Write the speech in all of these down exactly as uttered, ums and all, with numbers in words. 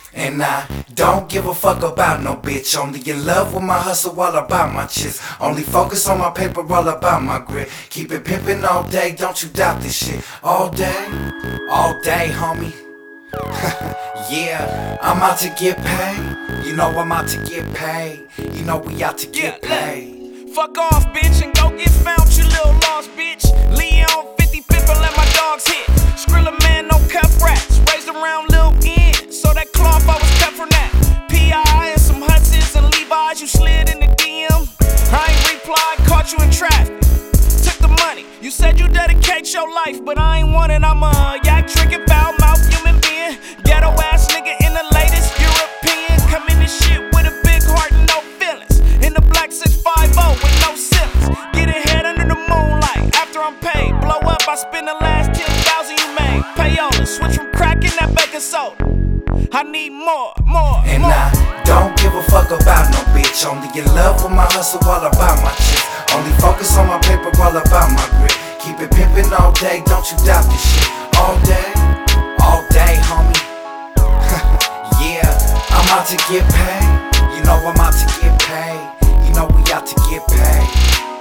And I don't give a fuck about no bitch. Only in love with my hustle, all about my chips. Only focus on my paper, all about my grit. Keep it pimpin' all day, don't you doubt this shit. All day, all day, homie. Yeah, I'm out to get paid. You know I'm out to get paid. You know we out to get yeah, paid. Fuck off, bitch, and go get found, you little lost bitch. Leon fifty-fifth and let my dogs hit. Skrilla man, no cuff rats. Raised around Lil N, so that cloth I was cut from that. P I and some Hudsons and Levi's, you slid in the D M. I ain't replied, caught you in traffic. Took the money, you said you dedicate your life, but I ain't want it. I'm a yak drinking, foul mouth human being. Ghetto ass nigga in the latest European. Come in this shit with a big heart and no feelings. In the black six five oh with no ceilings. Get ahead under the moonlight. After I'm paid, blow up, I spend the last ten thousand you made. Payola, switch from cracking that baking soda. I need more, more, and more. I don't give a fuck about no bitch. Only in love with my hustle, all about my chips. Only focus on my paper, all about my grit. Keep it pimpin' all day, don't you doubt this shit. All day, all day, homie. Yeah, I'm out to get paid. You know I'm out to get paid. You know we out to get paid.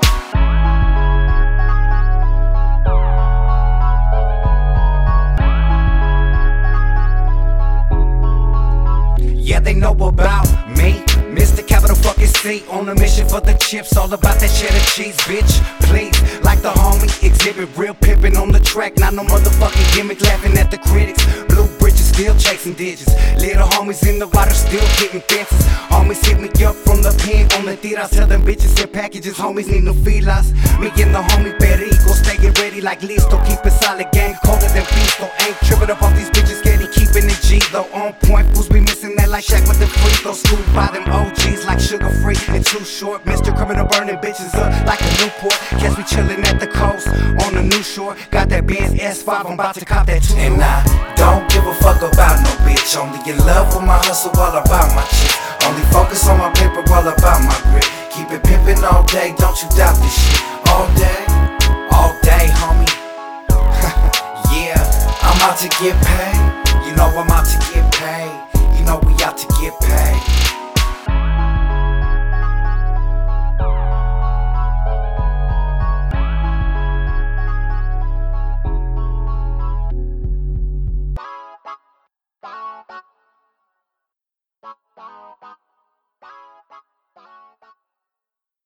Yeah, they know about me, Mister Capital fucking C. On a mission for the chips, all about that cheddar cheese, bitch. Please, like the homie, exhibit real pimpin' on the track. Not no motherfucking gimmick, laughing at the critics. Blue bridges, still chasing digits. Little homies in the water, still getting fences. Homies hit me up from the pen on the theater. I tell them bitches in packages, homies need new feelers. Me and the homie Perico, stay it ready like Listo. Keep it solid, gang, colder than Beasto. Ain't trippin' up off these bitches, steady keeping it G though. On point, fools be missing that like Shaq with the free throw. School by them O Gs like sugar free and too short. Mister Criminal burning bitches up like a Newport. Catch me chillin' at the coast on the new shore. Got that Benz S five, I'm about to cop that too. And I don't give a fuck about no bitch. Only in love with my hustle, all about my chips. Only focus on my paper, all about my grit. Keep it pimpin' all day, don't you doubt this shit. All day, all day, homie. Yeah, I'm out to get paid. You know I'm out to get paid. You know we out to get paid.